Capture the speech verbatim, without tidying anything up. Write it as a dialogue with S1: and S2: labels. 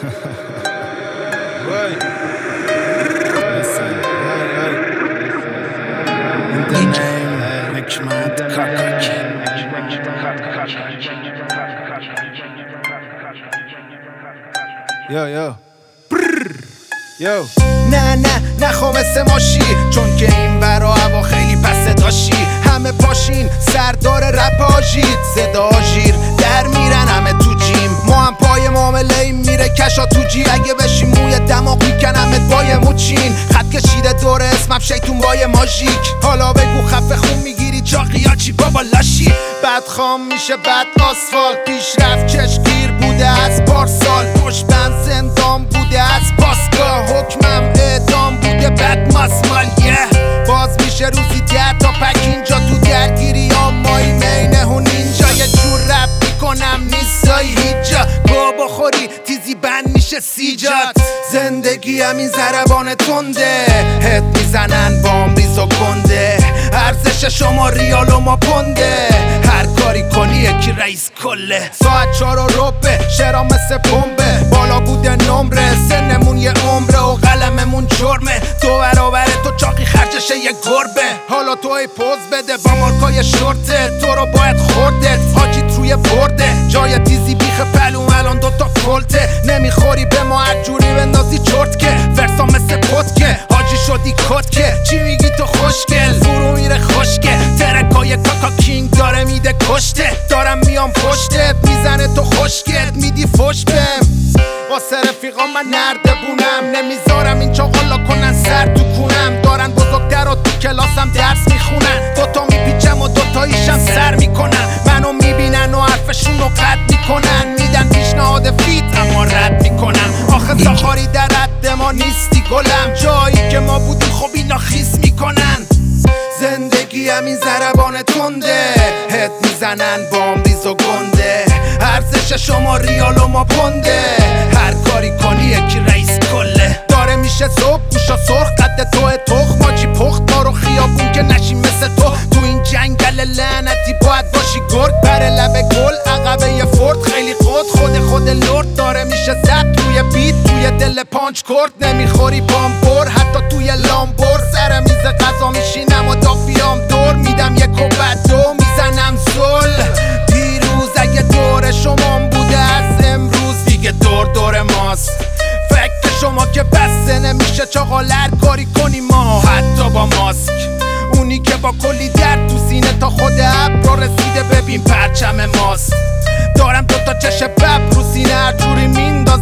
S1: Yo yo Yo.
S2: نه نه نخوا مثل ماشی، چون که این برا هوا خیلی پس داشی. همه پاشین سردار رپ آژیر، صدا آژیر در میرن همه تو جیم. ما هم پای معامله ایم میره کشا تو جی. اگه بشی موی دماغ میکنمت بای موچین. خط کشیده دور اسمم شیطون بای ماژیک. حالا بگو خفه خون میگیری چاقی یا چی بابا لاشی. بعد خام میشه بعد آسفالت، پیشرفت چشگیر بوده از پارسال. پشت بند زندان بوده از پاسگاه، حکمم اعدام بوده بعد ماسمال. yeah. باز میشه روزی ده تا پک اینجا تو درگیری ها. مایی مینه و نینجا یه جور رپ میکنم نیستایی هیچ جا. گو بخوری تیزی بند میشه سیجات. زندگی همین ضربان تنده، هد میزنن بام ریز و گنده. ارزش شما ریال و ما پنده، هر کاری کنی یکی رئیس کله. ساعت چار و ربه شرا مثل بمبه، بالا بوده نمره سنمون یه عمره و قلممون جرمه. دو برابر تو چاقی خرجشه یه گربه. حالا تو ای پوز بده با مارکای شورته، تو رو باید خوردت حاجیت روی برده. جای تیزی بیخ پلو الان دوتا فلته، نمیخوری به ما عجوری بندازی چرت که. ورسا مثل پت که حاجی شدی کت که. چی میگی تو خوشگل فرو میره خوشگه. ترکای کاکا کینگ داره میده کشته. دارم میام پشتت میزنه تو خوشگت میدی فش بهم. واسه رفیقا من نرده بونم، نمیذارم این چاقالا کنن سر تو کونم. دارن بزرگتر و تو کلاسم درس میخونن، دوتا میپیچم و دوتاییشم سر میکنن. منو میبینن و حرفشون رو قطع میکنن، میدن پیشنهاد فیت اما رد میکنن. آخه ساخاری در رد ما نیستی گلم، جایی که ما بودیم خب اینا خیس میکنن. زندگی همین ضربان تنده، هد میزنن بام ریز و گنده. ارزش شما ریال و ما پنده، هر کاری کنی یکی رئیس کله. داره میشه صبح گوشا سرخ قد توه تخم ماجی پخت ما رو خیابون که نشیم مثل تو. تو این جنگل لعنتی باید باشی گرگ، بره لبه گل عقبه یه فورد خیلی خود خود خود لرد. داره میشه زد توی بیت توی دل پانچ کرد، نمیخوری بامبور حتی توی لامبور. سر میز غذا میشینم و دافیام دور میدم یک و بعد دو میزنم زل. دیروز اگه دور شما بوده از امروز دیگه دور دور ماست. فکر شما که بسته نمیشه چاقال هر کاری کنی ما حتی با ماسک. اونی که با کلی درد تو سینه تا خود ابرا رسیده ببین پرچم ماست. دارم دوتا چش بب رو سینه هر جوری میندازم